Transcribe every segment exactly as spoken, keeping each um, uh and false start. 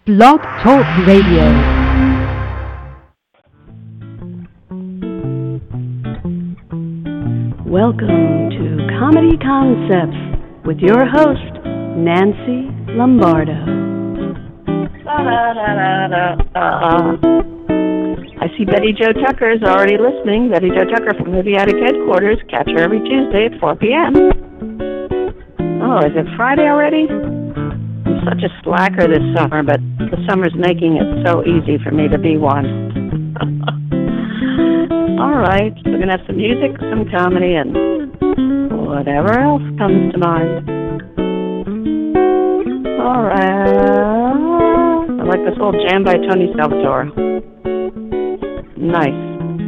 Blog Talk Radio. Welcome to Comedy Concepts with your host, Nancy Lombardo. I see Betty Jo Tucker is already listening. Betty Jo Tucker from Movie Attic Headquarters. Catch her every Tuesday at four p.m. Oh, is it Friday already? I'm such a slacker this summer, but the summer's making it so easy for me to be one. All right, we're going to have some music, some comedy, and whatever else comes to mind. All right. I like this little jam by Tony Salvatore. Nice.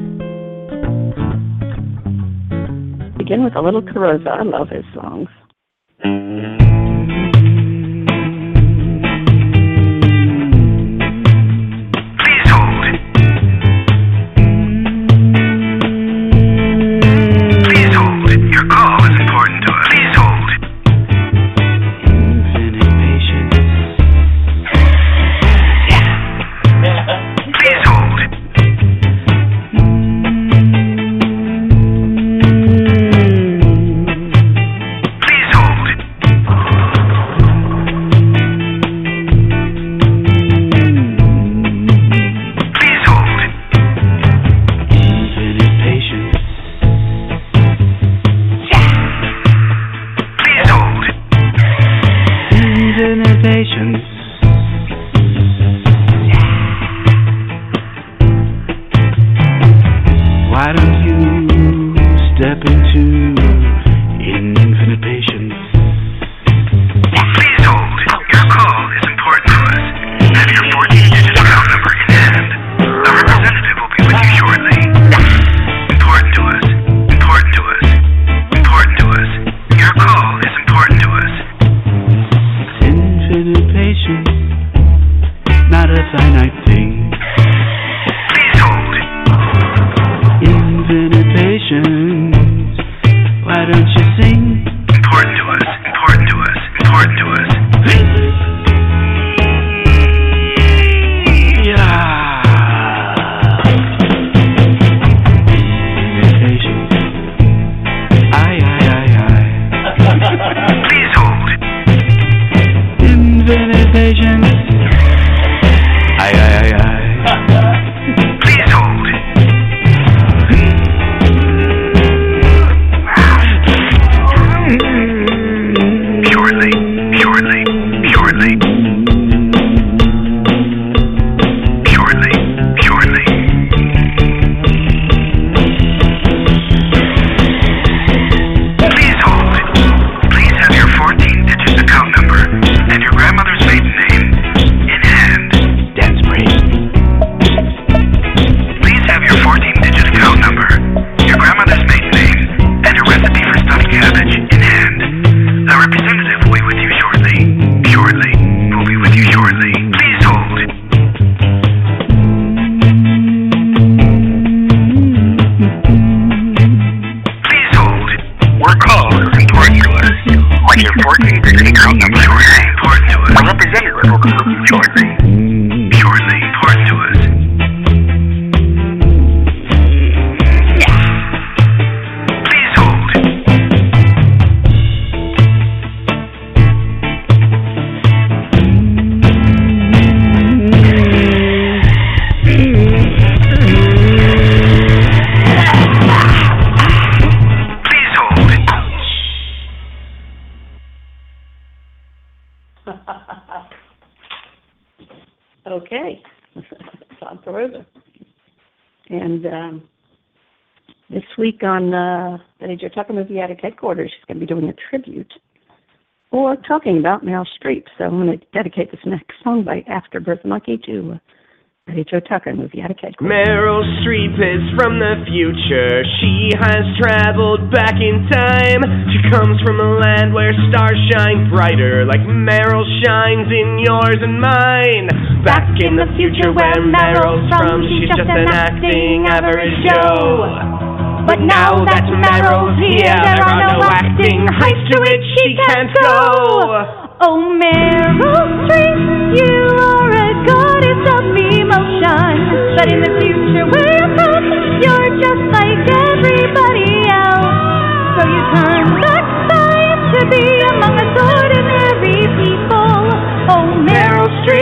Begin with a little Carosa. I love his songs. Okay. Tom Carosa. And um, this week on uh, Betty Jo Tucker Movie Attic Headquarters, she's going to be doing a tribute or talking about Meryl Streep. So I'm going to dedicate this next song by Afterbirth Monkey to uh, Betty Jo Tucker Movie Attic Headquarters. Meryl Streep is from the future. She has traveled back in time. She comes from a land where stars shine brighter, like Meryl shines in yours and mine. Back in the future where Meryl's from, she's just an acting average Joe. But now that Meryl's here, there are no acting heights to which she can't go. Oh, Meryl Streep, you are a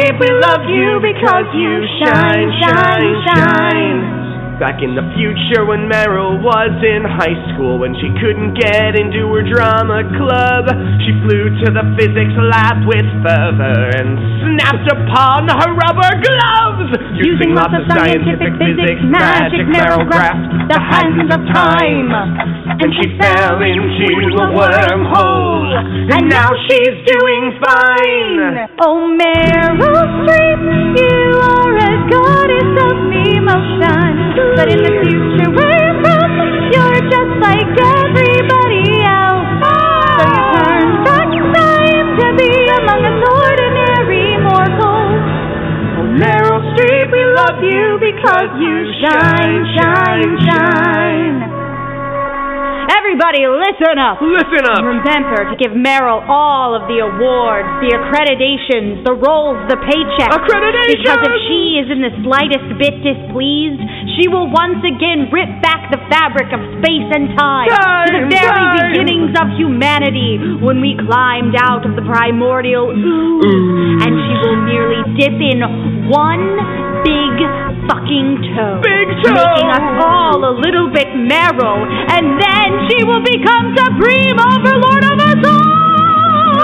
Streep, we love you because you shine, shine, shine. Back in the future when Meryl was in high school, when she couldn't get into her drama club, she flew to the physics lab with fervor and snapped upon her rubber gloves. Using, Using lots of scientific, scientific physics, magic, Meryl grasped the hands of time, and she fell into a wormhole, and now she's doing fine. Oh, Meryl Streep, you are a goddess of emotion. But in the future where you're from, you're just like everybody else. So you turn back time to be among us ordinary mortals. Oh, Meryl Streep, we love you because you shine, shine, shine. Everybody, listen up. Listen up. Remember to give Meryl all of the awards, the accreditations, the roles, the paychecks. Accreditation! Because if she is in the slightest bit displeased, she will once again rip back the fabric of space and time, time to the very time. beginnings of humanity, when we climbed out of the primordial ooze, Ooh. and she will merely dip in one big fucking toe, Big toe! making us all a little bit Meryl, and then she will become supreme overlord of us all!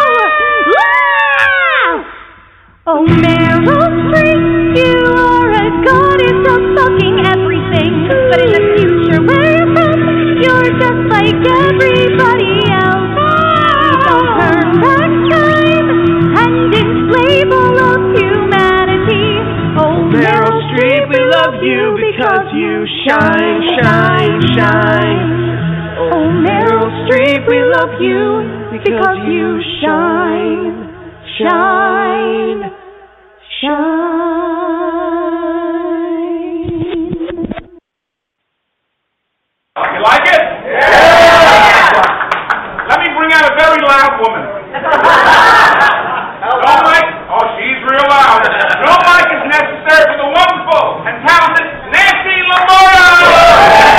Ah! Oh, Meryl Streep, you are a goddess of fucking everything, but in the future where you're from, you're just like everybody else. So turn back time and enslave all of humanity. Oh, Meryl Streep, we love you because you shine, shine, shine. Oh, Meryl Streep, we love you because you shine, shine, shine. You like it? Yeah! Let me bring out a very loud woman. No mic? Oh, she's real loud. No mic is necessary for the wonderful and talented Nancy Lombardo!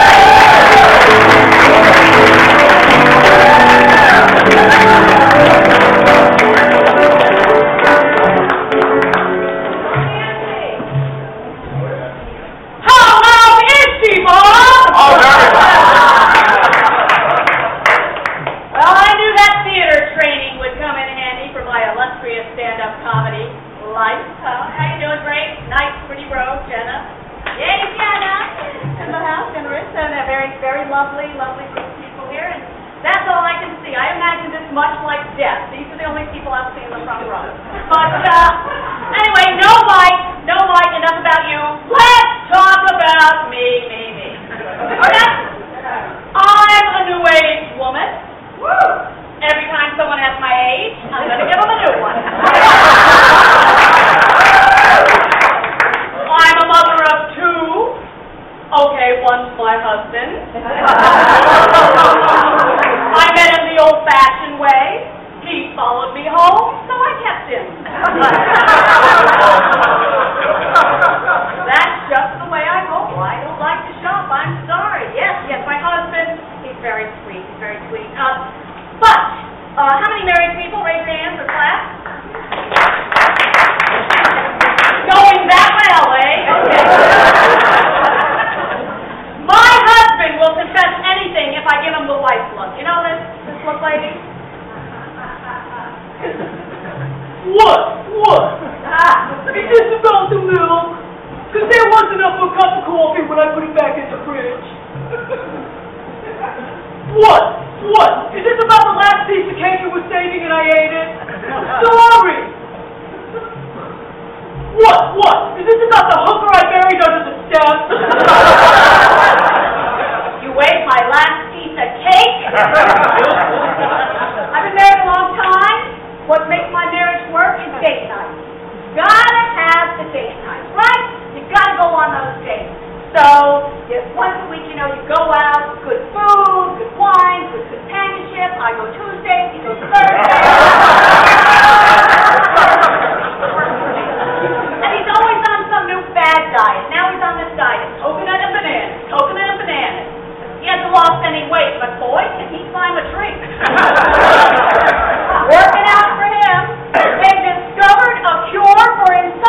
Working out for him, they discovered a cure for insomnia.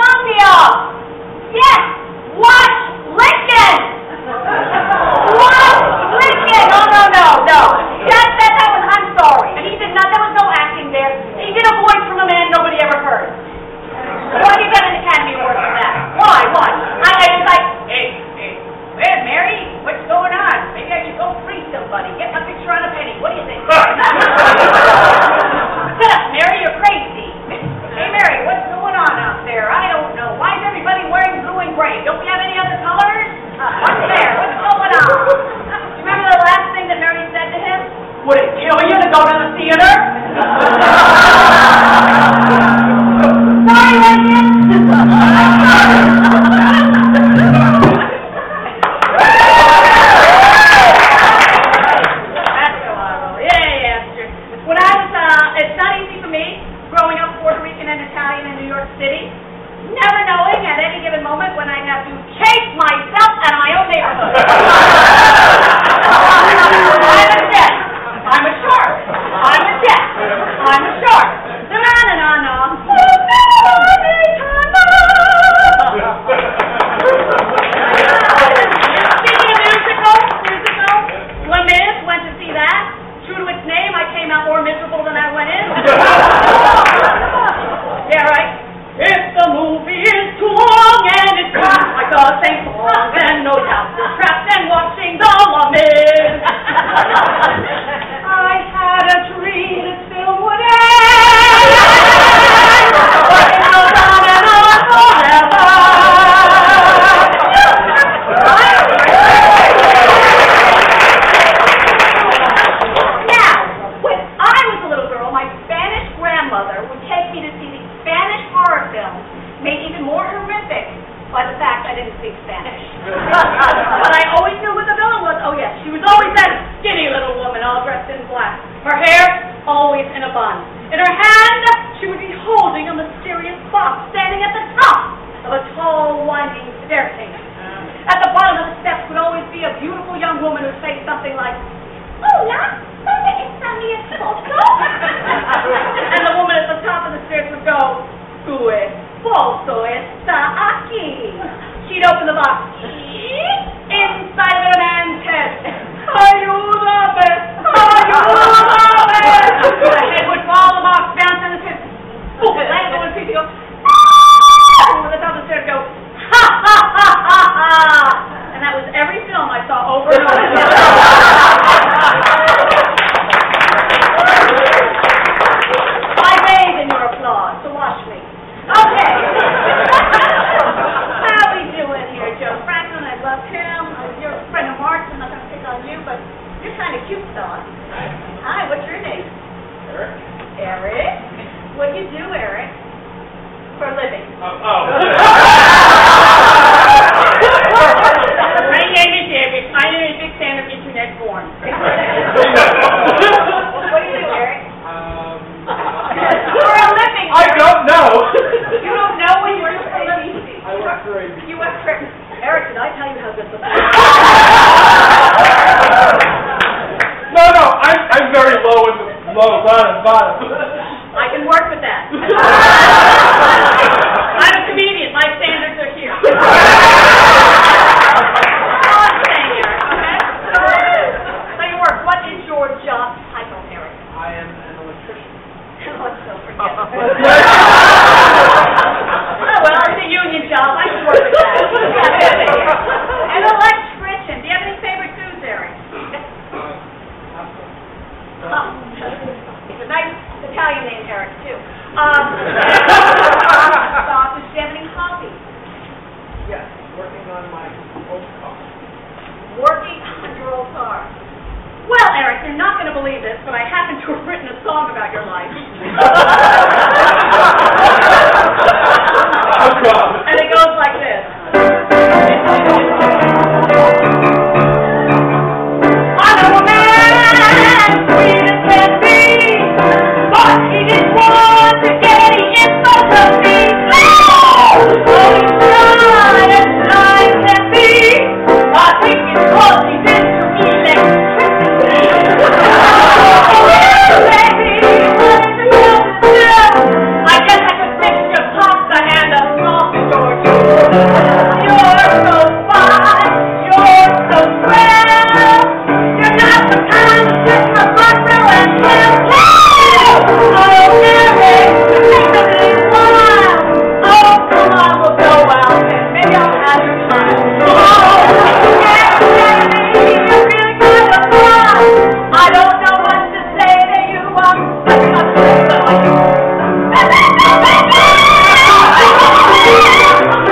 go to the theater. Sorry, Lincoln. When I was, uh, it's not easy for me, growing up Puerto Rican and Italian in New York City, never knowing at any given moment when I'd have to chase myself out of my own neighborhood. I'm a jet. I'm a shark. I'm a jet. I'm a shark. Na-na-na-na. Speaking of musical, musical, Les Mis, went to see that. True to its name, I came out more miserable than I went in. Yeah, right. If the movie is too long and it's not like a sing song, and no doubt you're trapped and watching the Les Mis. I had a dream this film would end, but it goes on and on forever. Now, when I was a little girl, my Spanish grandmother would take me to see the Spanish horror films, made even more horrific by the fact I didn't speak Spanish. But I always knew who the villain was. Oh yes, she was always that skinny little woman all dressed in black. Her hair always in a bun. In her hand, she would be holding a mysterious box standing at the top of a tall, winding staircase. At the bottom of the steps would always be a beautiful young woman who'd say something like, "Hola, ¿dónde está mi esposo?" And the woman at the top of the stairs would go, "Tu esposo está aquí." She'd open the box. Inside of it, a man's head. "Ayúdame! Ayúdame!" The head would fall, the box bounce, and the head would land on his feet. Go, "Ah!" The top of the stairs go, "Ha ha ha ha ha!" And that was every film I saw over and over again. I bathe in your applause, so watch me. Okay. How we doing here, Joe Franklin? I love him. You're a friend of Mark's. I'm not going to pick on you, but you're kind of cute, fella. Hi, what's your name? Eric. Eric? What do you do, Eric? For a living. Oh. oh. My name is Eric. I am a big fan of internet porn. What do you do, Eric? Um, For a living. I Eric. don't know. You don't know what you work for a living? I work for A B C. You work for Eric. Did I tell you how good the No, no, I'm I'm very low in the low bottom bottom. I can work with that. I'm a comedian. My standards are here. All I'm saying, Eric, okay? So you work. What is your job title, Eric? I am an electrician. Let's go forget it. Oh, well, it's a union job. I can work with that. An electrician. Do you have any favorite foods, Eric? Oh, it's a nice Italian name, Eric, too. Um, Sausage. Do you have any hobbies? Yes, working on my old car. Working on your old car. Well, Eric, you're not going to believe this, but I happen to have written a song about your life. Oh, God. And it goes like this. I know a man, sweet as can be, but he didn't want to get in front of me. Oh, he tried as I can be. I think it's cause he's into electricity. Oh, baby, what is it going to do? I guess I could fix your pasta and a sausage or two. You're so fine, you're so swell. You're not the kind to sit my front row and tell tale. Oh, Eric, you make me really wild. Oh, come on, we'll go out and maybe I'll have your time. Oh, yeah, baby, you're really kind of fun. I don't know what to say to you. I'm such a good boy.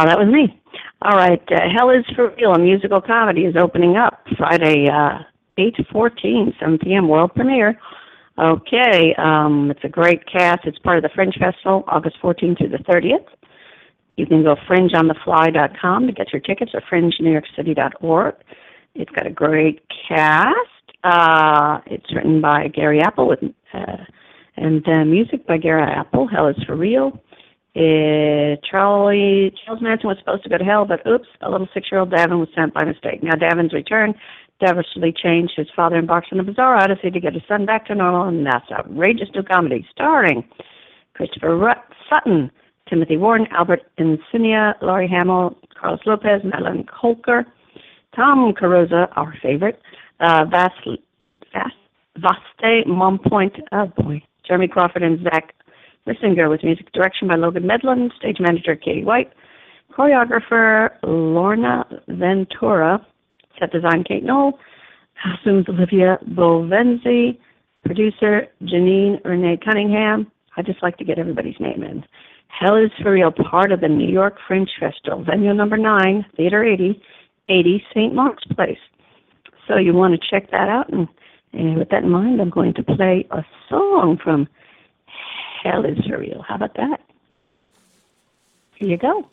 Uh, that was me. All right, uh, Hell is for Real, a musical comedy, is opening up Friday, uh, eight fourteen, seven p.m., world premiere. Okay, um, it's a great cast. It's part of the Fringe Festival, August fourteenth through the thirtieth. You can go fringe on the fly dot com to get your tickets, or fringe new york city dot org. It's got a great cast. Uh, it's written by Gary Apple, with, uh, and uh, music by Gary Apple. Hell is for Real. Uh, Charlie, Charles Manson was supposed to go to hell, but oops, a little six-year-old Davin was sent by mistake. Now Davin's returned devilishly changed. His father embarks on a bizarre odyssey to get his son back to normal, and that's outrageous new comedy starring Christopher Rut- Sutton, Timothy Warden, Albert Insignia, Laurie Hamill, Carlos Lopez, Madeline Kolker, Tom Carosa, our favorite, uh, Vast, Vast, Vaste Mompoint, oh boy, Jeremy Crawford and Zach Lissinger, with music direction by Logan Medlin, stage manager Katie White, choreographer Lorna Ventura, set design Kate Knoll, costumes Olivia Bovenzi, producer Janine Renee Cunningham. I just like to get everybody's name in. Hell is for Real, part of the New York Fringe Festival, venue number nine, Theater eighty, eighty Saint Mark's Place. So you want to check that out, and, and with that in mind, I'm going to play a song from Hell is for Real. How about that? Here you go.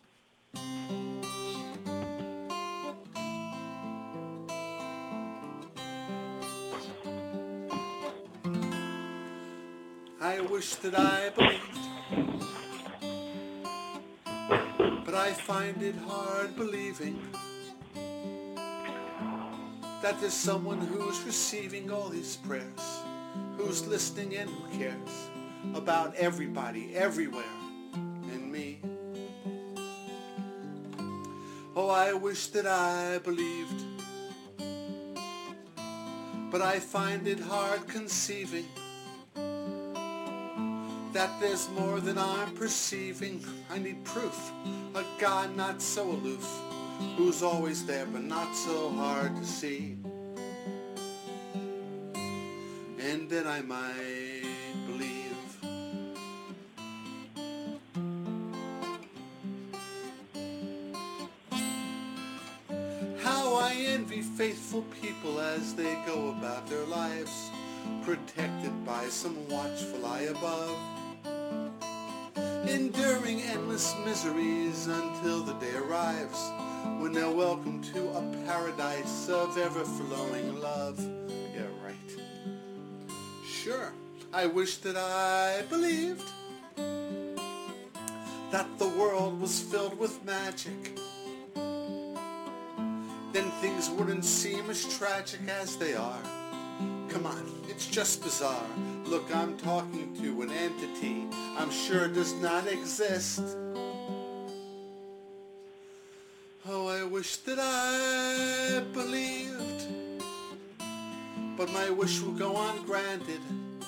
I wish that I believed, but I find it hard believing that there's someone who's receiving all these prayers, who's listening and who cares about everybody, everywhere, and me. Oh, I wish that I believed, but I find it hard conceiving that there's more than I'm perceiving. I need proof, a God not so aloof, who's always there but not so hard to see. And then I might believe. How I envy faithful people as they go about their lives, protected by some watchful eye above, enduring endless miseries until the day arrives when they're welcome to a paradise of ever-flowing love. Yeah, right. Sure, I wish that I believed that the world was filled with magic. Then things wouldn't seem as tragic as they are. Come on, it's just bizarre. Look, I'm talking to an entity I'm sure does not exist. Oh, I wish that I believed, but my wish will go ungranted,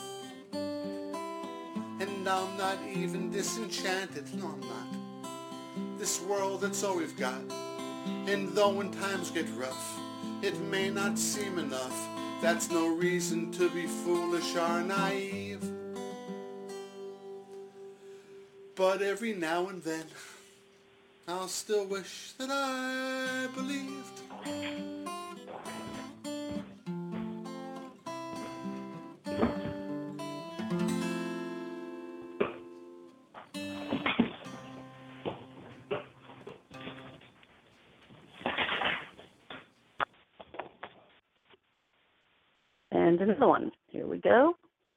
and I'm not even disenchanted. No, I'm not. This world, that's all we've got, and though when times get rough, it may not seem enough. That's no reason to be foolish or naive. But every now and then, I'll still wish that I believed. And another one. Here we go.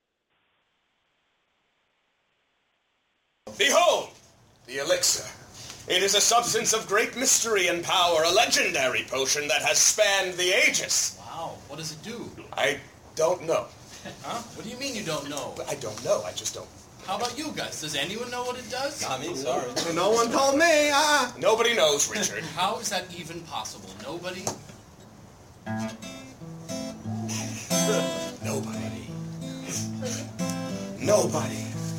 Behold, the elixir. It is a substance of great mystery and power, a legendary potion that has spanned the ages. Wow, what does it do? I don't know. Huh? What do you mean you don't know? I don't know, I just don't. How about you guys? Does anyone know what it does? Not me, sorry. No one told me. Uh-uh. Nobody knows, Richard. How is that even possible? Nobody? Nobody. Nobody.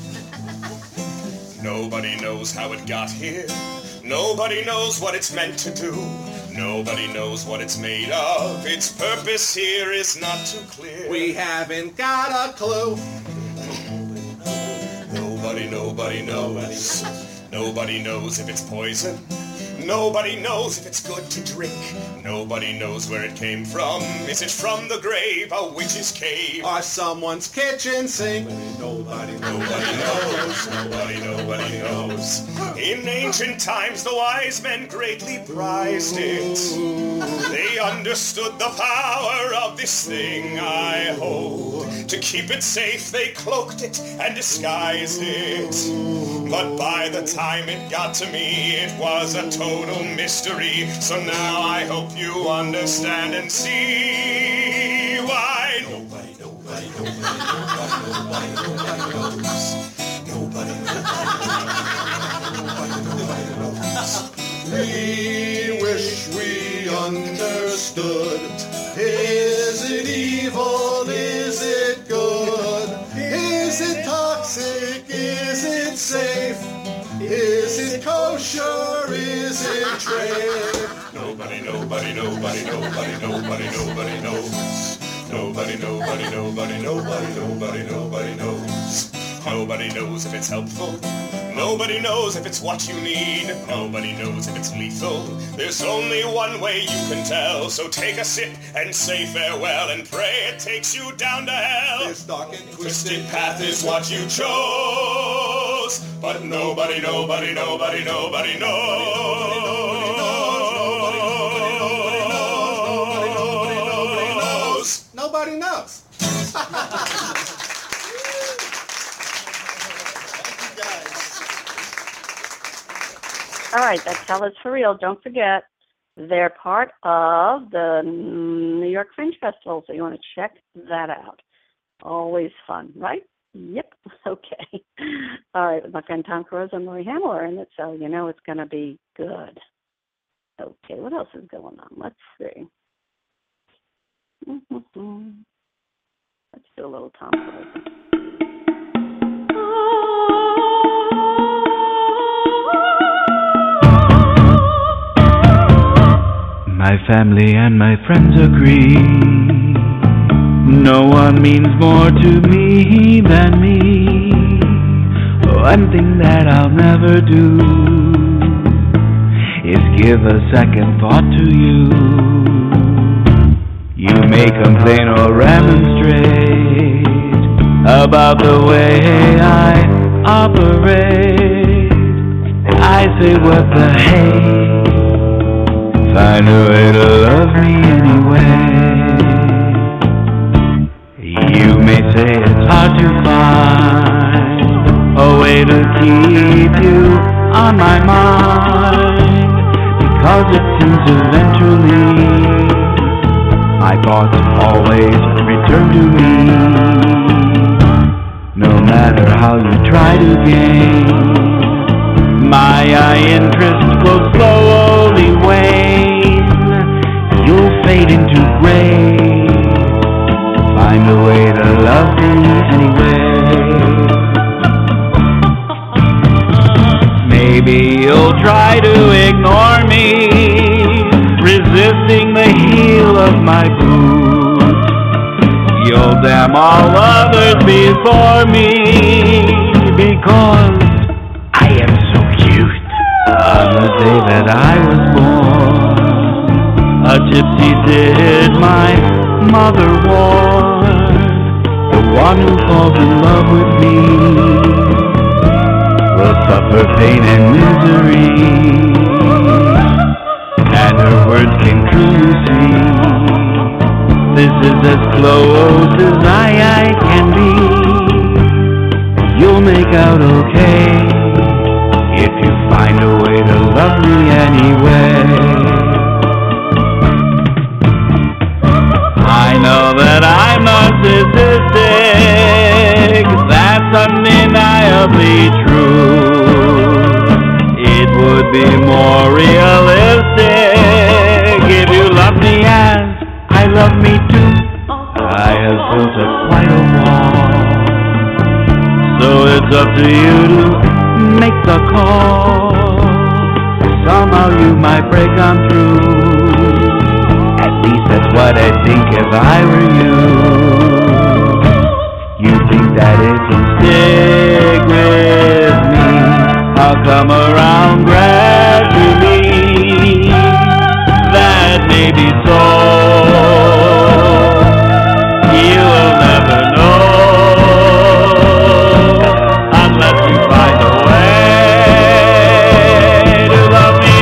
Nobody knows how it got here. Nobody knows what it's meant to do. Nobody knows what it's made of. Its purpose here is not too clear. We haven't got a clue. Nobody, nobody knows. Nobody knows if it's poison. Nobody knows if it's good to drink. Nobody knows where it came from. Is it from the grave, a witch's cave, or someone's kitchen sink? Nobody, nobody knows. Nobody, nobody knows. In ancient times, the wise men greatly prized it. They understood the power of this thing I hold. To keep it safe, they cloaked it and disguised it. But by the time it got to me, it was a total mystery. So now I hope you understand and see why nobody, nobody, nobody, nobody, nobody, nobody knows. Nobody, nobody, nobody knows. We wish we understood. Is it evil? Is it good? Is it toxic? Is it safe? Is it kosher? Is it trade? Nobody, nobody, nobody, nobody, nobody, nobody knows. Nobody, nobody, nobody, nobody, nobody, nobody knows. Nobody knows if it's helpful. Nobody knows if it's what you need. Nobody knows if it's lethal. There's only one way you can tell. So take a sip and say farewell and pray it takes you down to hell. This dark and Twisted path is what you chose. But nobody, nobody, nobody, nobody knows. Nobody knows. All right, that's Hell is for Real. Don't forget, they're part of the New York Fringe Festival, so you want to check that out. Always fun, right? Yep. Okay. All right, with my friend Tom Carosa and Lori Hamill are in it, so you know it's going to be good. Okay, what else is going on? Let's see. Mm-hmm. Let's do a little Tom Carosa. My family and my friends agree, no one means more to me than me. One thing that I'll never do is give a second thought to you. You may complain or remonstrate about the way I operate. I say what the hey, find a way to love me anyway. You may say it's hard to find a way to keep you on my mind, because it seems eventually my thoughts always return to me. No matter how you try to gain my interest will slowly wane. You'll fade into gray. Find a way to love me anyway. Maybe you'll try to ignore me, resisting the heel of my boot. You'll damn all others before me, because I am so cute. On the day that I was born, a gypsy did my mother warn. The one who falls in love with me will suffer pain and misery, and her words came true, you see. This is as close as I, I can be. You'll make out okay if you find a way to love me anyway. I know that I'm narcissistic, that's undeniably true. It would be more realistic if you loved me as I love me too. I have built up quite a wall, so it's up to you to make the call. Somehow you might break on through. At least that's what I'd think if I were you. You think that if you stick with me, I'll come around gradually. may be so. You will never know unless you find a way to love me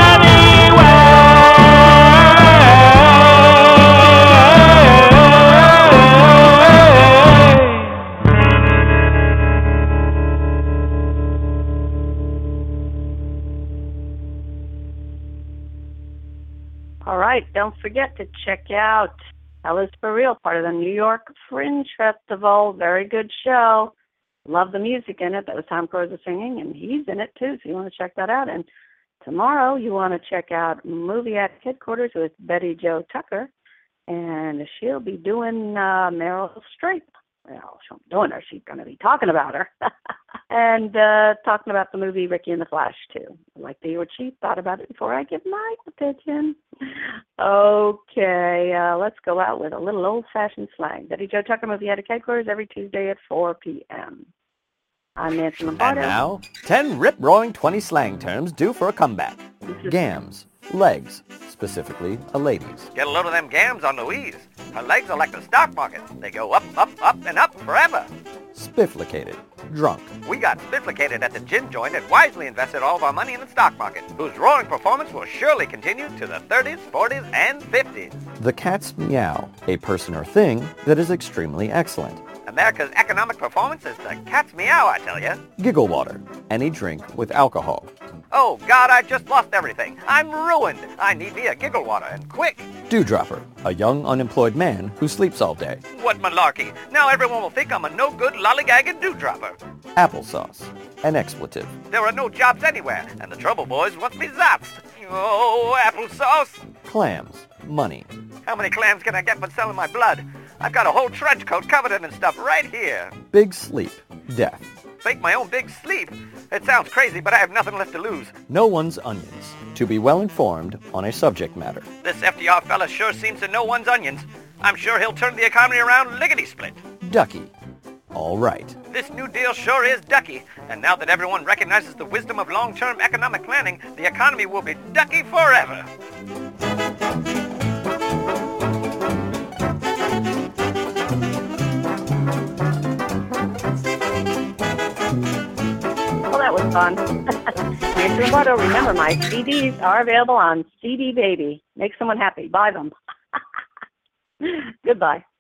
All right, don't forget to check out Hell is For Real, part of the New York Fringe Festival. Very good show. Love the music in it. That was Tom Cruise singing, and he's in it too, so you want to check that out. And tomorrow you want to check out Movie at Headquarters with Betty Jo Tucker, and she'll be doing uh, Meryl Streep. Well, she'll be doing her. She's going to be talking about her. and uh, talking about the movie Ricky and the Flash, too. I'd like to hear what she thought about it before I give my opinion. Okay, uh, let's go out with a little old-fashioned slang. Betty Jo Tucker, Movie at Headquarters, every Tuesday at four p.m. I'm Nancy Lombardo. And now, ten rip-roaring twenty slang terms due for a comeback. Gams, legs, specifically a lady's. Get a load of them gams on Louise. Her legs are like the stock market. They go up, up, up, and up forever. Spifflicated, drunk. We got spifflicated at the gin joint and wisely invested all of our money in the stock market, whose roaring performance will surely continue to the thirties, forties, and fifties. The cat's meow, a person or thing that is extremely excellent. America's economic performance is the cat's meow, I tell you. Giggle water, any drink with alcohol. Oh, God, I just lost everything. I'm ruined. I need me a giggle water, and quick. Dewdropper, a young unemployed man who sleeps all day. What malarkey. Now everyone will think I'm a no-good lollygagging dewdropper. Applesauce, an expletive. There are no jobs anywhere, and the trouble boys want me zapped. Oh, applesauce. Clams, money. How many clams can I get for selling my blood? I've got a whole trench coat covered in and stuff right here. Big sleep, death. Fake my own big sleep. It sounds crazy, but I have nothing left to lose. No one's onions. To be well informed on a subject matter. This F D R fella sure seems to know one's onions. I'm sure he'll turn the economy around lickety-split. Ducky. All right. This New Deal sure is ducky. And now that everyone recognizes the wisdom of long-term economic planning, the economy will be ducky forever. Well, that was fun. Nancy Lombardo, remember, my C Ds are available on C D Baby. Make someone happy. Buy them. Goodbye.